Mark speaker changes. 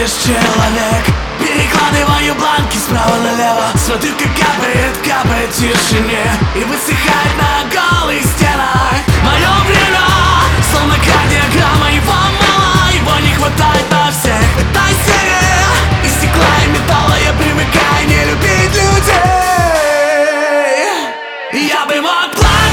Speaker 1: лишь человек. Перекладываю бланки справа налево, смотрю, как капает в тишине и высыхает на голых стенах. Мое время, словно кардиограмма, его мало, его не хватает на всех. В этой серии из стекла и металла я привыкаю не любить людей. Я бы мог плакать.